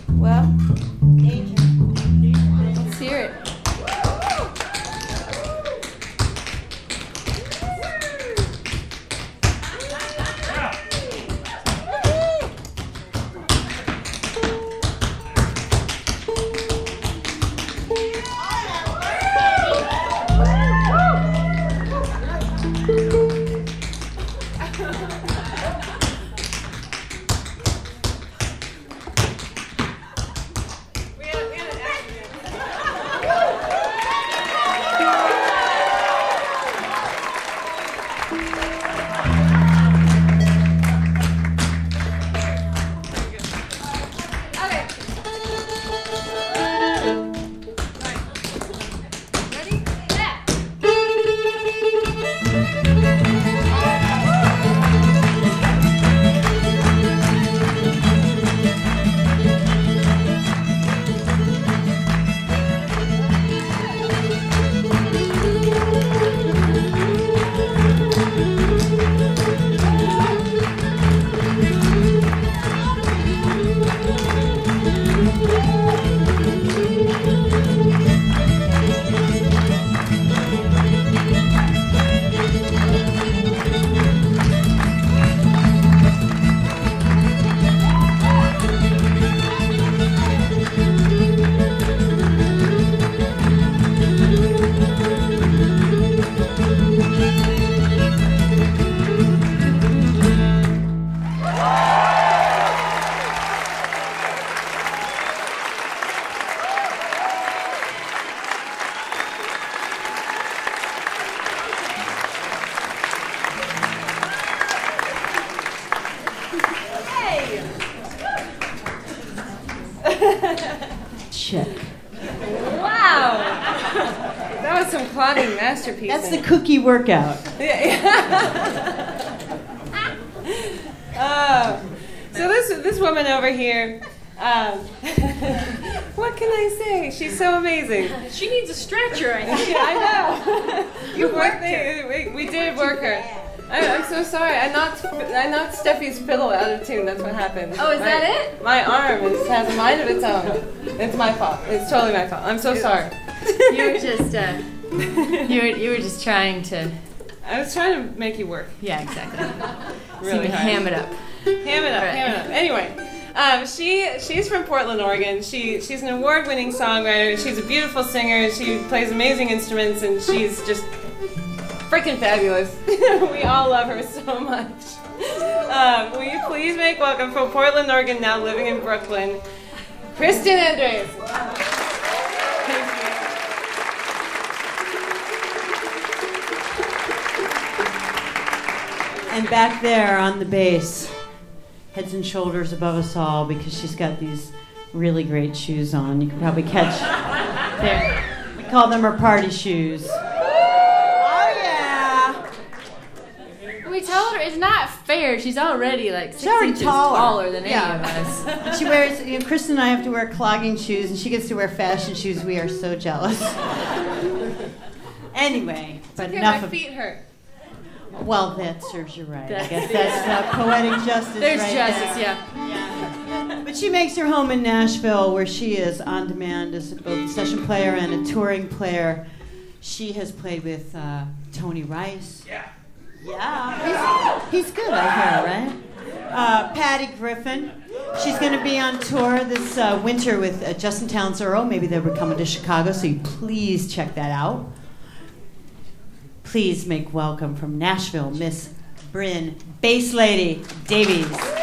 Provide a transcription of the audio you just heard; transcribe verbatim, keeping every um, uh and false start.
Well, let's hear it. Check. Wow! That was some clogging masterpiece. That's the cookie workout. Yeah, yeah. uh, so this this woman over here, um, what can I say? She's so amazing. She needs a stretcher, I think. Yeah, I know. You We worked her. We, we did work her. I, I'm so sorry. I knocked I knocked Steffi's pillow out of tune. That's what happened. Oh, is my, that it? My arm is, has a mind of its own. It's my fault. It's totally my fault. I'm so sorry. You were just, uh, you were, you were just trying to, I was trying to make you work. yeah, exactly. Really So hard. ham it up. Ham it up, Right. ham it up. Anyway, um, she she's from Portland, Oregon. She she's an award-winning songwriter. She's a beautiful singer. She plays amazing instruments, and she's just freaking fabulous. We all love her so much. Um, will you please make welcome from Portland, Oregon, now living in Brooklyn, Kristen Andres. And back there on the bass, heads and shoulders above us all, because she's got these really great shoes on. You can probably catch there. We call them her party shoes. Oh yeah. We told her it's not fair. She's already like six She's already inches taller. taller than Yeah. any of us. And she wears, you know, Kristen and I have to wear clogging shoes, and she gets to wear fashion shoes. We are so jealous. Anyway, but Okay, enough my of. feet hurt. Well, that serves you right. I That's- guess that's uh, poetic justice. There's right justice, there. yeah. But she makes her home in Nashville, where she is on demand as both a session player and a touring player. She has played with uh, Tony Rice. Yeah. Yeah, he's, he's good, I hear, right? Uh, Patty Griffin. She's going to be on tour this uh, winter with uh, Justin Townes Earl. Maybe they'll be coming to Chicago, so you please check that out. Please make welcome from Nashville, Miss Bryn Bass Lady Davies.